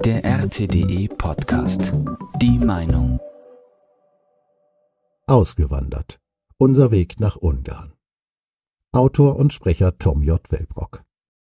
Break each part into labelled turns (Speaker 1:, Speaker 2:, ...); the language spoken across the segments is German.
Speaker 1: Der RTDE Podcast. Die Meinung.
Speaker 2: Ausgewandert. Unser Weg nach Ungarn. Autor und Sprecher Tom J. Wellbrock.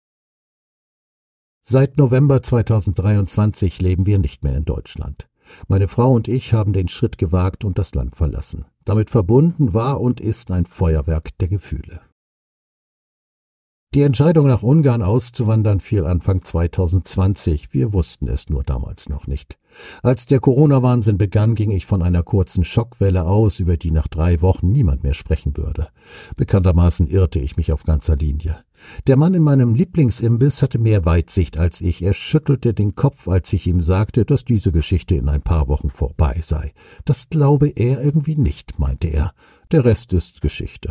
Speaker 2: Seit November 2023 leben wir nicht mehr in Deutschland. Meine Frau und ich haben den Schritt gewagt und das Land verlassen. Damit verbunden war und ist ein Feuerwerk der Gefühle. Die Entscheidung, nach Ungarn auszuwandern, fiel Anfang 2020. Wir wussten es nur damals noch nicht. Als der Corona-Wahnsinn begann, ging ich von einer kurzen Schockwelle aus, über die nach 3 Wochen niemand mehr sprechen würde. Bekanntermaßen irrte ich mich auf ganzer Linie. Der Mann in meinem Lieblingsimbiss hatte mehr Weitsicht als ich. Er schüttelte den Kopf, als ich ihm sagte, dass diese Geschichte in ein paar Wochen vorbei sei. Das glaube er irgendwie nicht, meinte er. Der Rest ist Geschichte.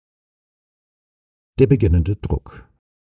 Speaker 2: Der beginnende Druck.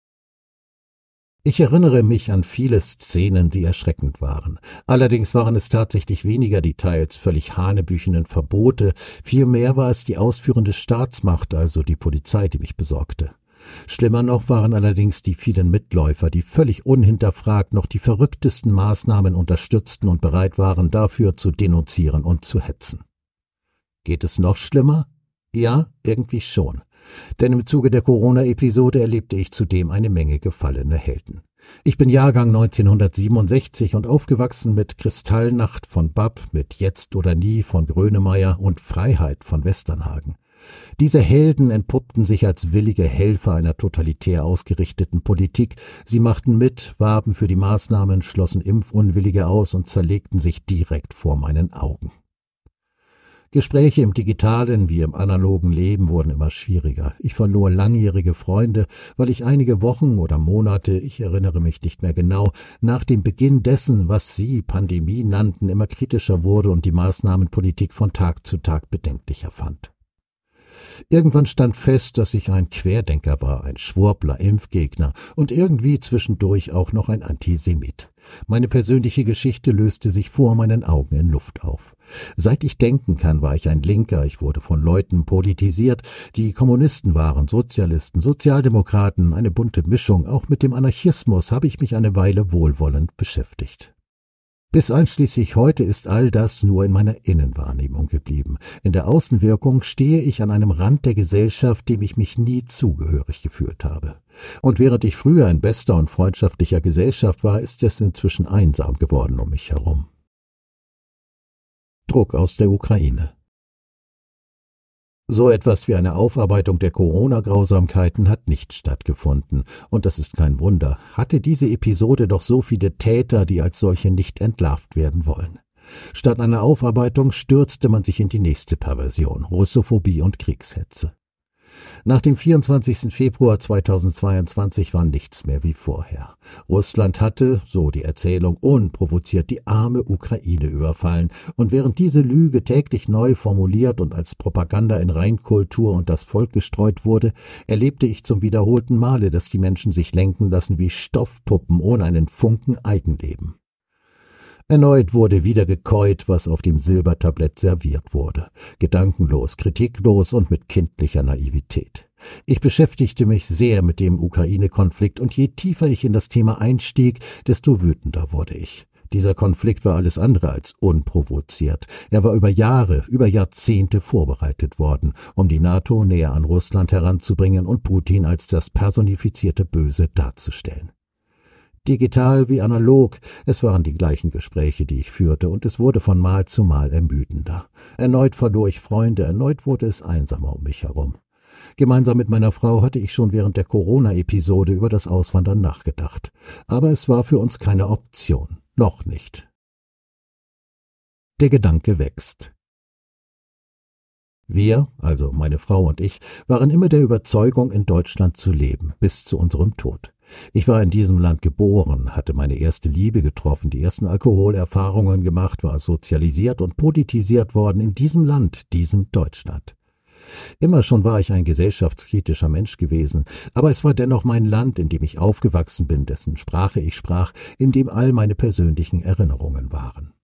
Speaker 2: Ich erinnere mich an viele Szenen, die erschreckend waren. Allerdings waren es tatsächlich weniger die teils völlig hanebüchenen Verbote, vielmehr war es die ausführende Staatsmacht, also die Polizei, die mich besorgte. Schlimmer noch waren allerdings die vielen Mitläufer, die völlig unhinterfragt noch die verrücktesten Maßnahmen unterstützten und bereit waren, dafür zu denunzieren und zu hetzen. Geht es noch schlimmer? Ja, irgendwie schon. Denn im Zuge der Corona-Episode erlebte ich zudem eine Menge gefallene Helden. Ich bin Jahrgang 1967 und aufgewachsen mit Kristallnacht von Babb, mit Jetzt oder Nie von Grönemeyer und Freiheit von Westernhagen. Diese Helden entpuppten sich als willige Helfer einer totalitär ausgerichteten Politik. Sie machten mit, warben für die Maßnahmen, schlossen Impfunwillige aus und zerlegten sich direkt vor meinen Augen. Gespräche im digitalen wie im analogen Leben wurden immer schwieriger. Ich verlor langjährige Freunde, weil ich einige Wochen oder Monate, ich erinnere mich nicht mehr genau, nach dem Beginn dessen, was Sie Pandemie nannten, immer kritischer wurde und die Maßnahmenpolitik von Tag zu Tag bedenklicher fand. Irgendwann stand fest, dass ich ein Querdenker war, ein Schwurbler, Impfgegner und irgendwie zwischendurch auch noch ein Antisemit. Meine persönliche Geschichte löste sich vor meinen Augen in Luft auf. Seit ich denken kann, war ich ein Linker. Ich wurde von Leuten politisiert, die Kommunisten waren, Sozialisten, Sozialdemokraten, eine bunte Mischung. Auch mit dem Anarchismus habe ich mich eine Weile wohlwollend beschäftigt. Bis einschließlich heute ist all das nur in meiner Innenwahrnehmung geblieben. In der Außenwirkung stehe ich an einem Rand der Gesellschaft, dem ich mich nie zugehörig gefühlt habe. Und während ich früher in bester und freundschaftlicher Gesellschaft war, ist es inzwischen einsam geworden um mich herum. Druck aus der Ukraine. So etwas wie eine Aufarbeitung der Corona-Grausamkeiten hat nicht stattgefunden. Und das ist kein Wunder. Hatte diese Episode doch so viele Täter, die als solche nicht entlarvt werden wollen. Statt einer Aufarbeitung stürzte man sich in die nächste Perversion, Russophobie und Kriegshetze. Nach dem 24. Februar 2022 war nichts mehr wie vorher. Russland hatte, so die Erzählung, unprovoziert die arme Ukraine überfallen. Und während diese Lüge täglich neu formuliert und als Propaganda in Reinkultur und das Volk gestreut wurde, erlebte ich zum wiederholten Male, dass die Menschen sich lenken lassen wie Stoffpuppen ohne einen Funken Eigenleben. Erneut wurde wieder gekäut, was auf dem Silbertablett serviert wurde. Gedankenlos, kritiklos und mit kindlicher Naivität. Ich beschäftigte mich sehr mit dem Ukraine-Konflikt und je tiefer ich in das Thema einstieg, desto wütender wurde ich. Dieser Konflikt war alles andere als unprovoziert. Er war über Jahre, über Jahrzehnte vorbereitet worden, um die NATO näher an Russland heranzubringen und Putin als das personifizierte Böse darzustellen. Digital wie analog, es waren die gleichen Gespräche, die ich führte, und es wurde von Mal zu Mal ermüdender. Erneut verlor ich Freunde, erneut wurde es einsamer um mich herum. Gemeinsam mit meiner Frau hatte ich schon während der Corona-Episode über das Auswandern nachgedacht. Aber es war für uns keine Option. Noch nicht. Der Gedanke wächst. Wir, also meine Frau und ich, waren immer der Überzeugung, in Deutschland zu leben, bis zu unserem Tod. Ich war in diesem Land geboren, hatte meine erste Liebe getroffen, die ersten Alkoholerfahrungen gemacht, war sozialisiert und politisiert worden in diesem Land, diesem Deutschland. Immer schon war ich ein gesellschaftskritischer Mensch gewesen, aber es war dennoch mein Land, in dem ich aufgewachsen bin, dessen Sprache ich sprach, in dem all meine persönlichen Erinnerungen waren.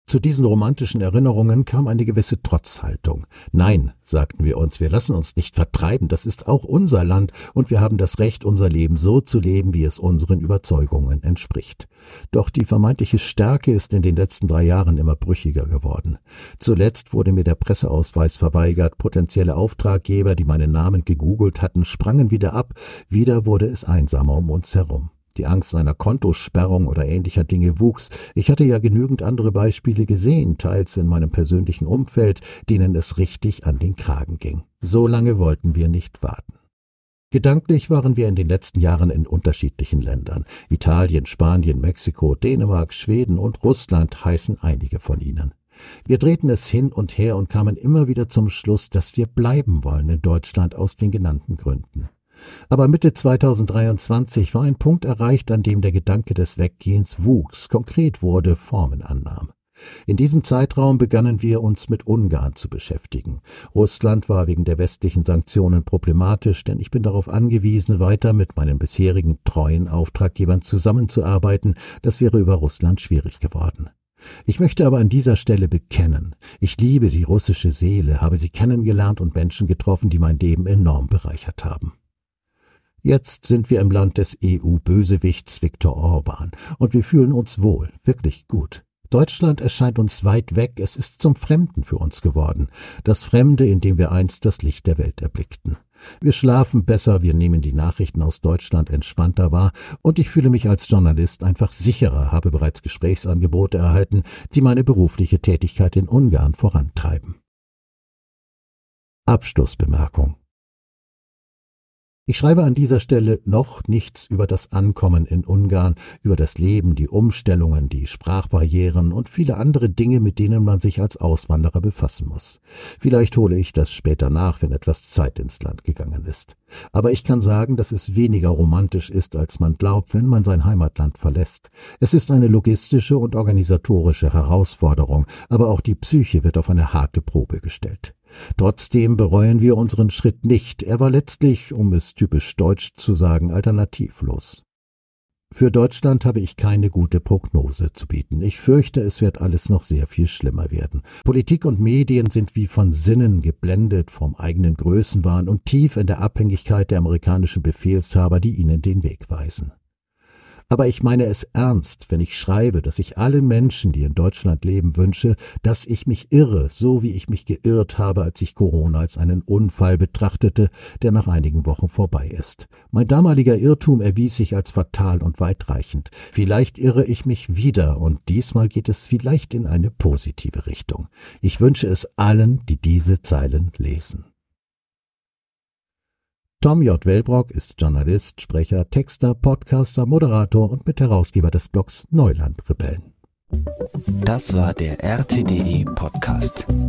Speaker 2: Zu diesen romantischen Erinnerungen kam eine gewisse Trotzhaltung. Nein, sagten wir uns, wir lassen uns nicht vertreiben, das ist auch unser Land und wir haben das Recht, unser Leben so zu leben, wie es unseren Überzeugungen entspricht. Doch die vermeintliche Stärke ist in den letzten 3 Jahren immer brüchiger geworden. Zuletzt wurde mir der Presseausweis verweigert, potenzielle Auftraggeber, die meinen Namen gegoogelt hatten, sprangen wieder ab, wieder wurde es einsamer um uns herum. Die Angst einer Kontosperrung oder ähnlicher Dinge wuchs. Ich hatte ja genügend andere Beispiele gesehen, teils in meinem persönlichen Umfeld, denen es richtig an den Kragen ging. So lange wollten wir nicht warten. Gedanklich waren wir in den letzten Jahren in unterschiedlichen Ländern. Italien, Spanien, Mexiko, Dänemark, Schweden und Russland heißen einige von ihnen. Wir drehten es hin und her und kamen immer wieder zum Schluss, dass wir bleiben wollen in Deutschland aus den genannten Gründen. Aber Mitte 2023 war ein Punkt erreicht, an dem der Gedanke des Weggehens wuchs, konkret wurde, Formen annahm. In diesem Zeitraum begannen wir uns mit Ungarn zu beschäftigen. Russland war wegen der westlichen Sanktionen problematisch, denn ich bin darauf angewiesen, weiter mit meinen bisherigen treuen Auftraggebern zusammenzuarbeiten. Das wäre über Russland schwierig geworden. Ich möchte aber an dieser Stelle bekennen, ich liebe die russische Seele, habe sie kennengelernt und Menschen getroffen, die mein Leben enorm bereichert haben. Jetzt sind wir im Land des EU-Bösewichts Viktor Orban und wir fühlen uns wohl, wirklich gut. Deutschland erscheint uns weit weg, es ist zum Fremden für uns geworden. Das Fremde, in dem wir einst das Licht der Welt erblickten. Wir schlafen besser, wir nehmen die Nachrichten aus Deutschland entspannter wahr und ich fühle mich als Journalist einfach sicherer, habe bereits Gesprächsangebote erhalten, die meine berufliche Tätigkeit in Ungarn vorantreiben. Abschlussbemerkung. Ich schreibe an dieser Stelle noch nichts über das Ankommen in Ungarn, über das Leben, die Umstellungen, die Sprachbarrieren und viele andere Dinge, mit denen man sich als Auswanderer befassen muss. Vielleicht hole ich das später nach, wenn etwas Zeit ins Land gegangen ist. Aber ich kann sagen, dass es weniger romantisch ist, als man glaubt, wenn man sein Heimatland verlässt. Es ist eine logistische und organisatorische Herausforderung, aber auch die Psyche wird auf eine harte Probe gestellt. Trotzdem bereuen wir unseren Schritt nicht. Er war letztlich, um es typisch deutsch zu sagen, alternativlos. Für Deutschland habe ich keine gute Prognose zu bieten. Ich fürchte, es wird alles noch sehr viel schlimmer werden. Politik und Medien sind wie von Sinnen geblendet vom eigenen Größenwahn und tief in der Abhängigkeit der amerikanischen Befehlshaber, die ihnen den Weg weisen. Aber ich meine es ernst, wenn ich schreibe, dass ich allen Menschen, die in Deutschland leben, wünsche, dass ich mich irre, so wie ich mich geirrt habe, als ich Corona als einen Unfall betrachtete, der nach einigen Wochen vorbei ist. Mein damaliger Irrtum erwies sich als fatal und weitreichend. Vielleicht irre ich mich wieder und diesmal geht es vielleicht in eine positive Richtung. Ich wünsche es allen, die diese Zeilen lesen. Tom J. Wellbrock ist Journalist, Sprecher, Texter, Podcaster, Moderator und Mitherausgeber des Blogs Neuland Rebellen.
Speaker 1: Das war der RTDE Podcast.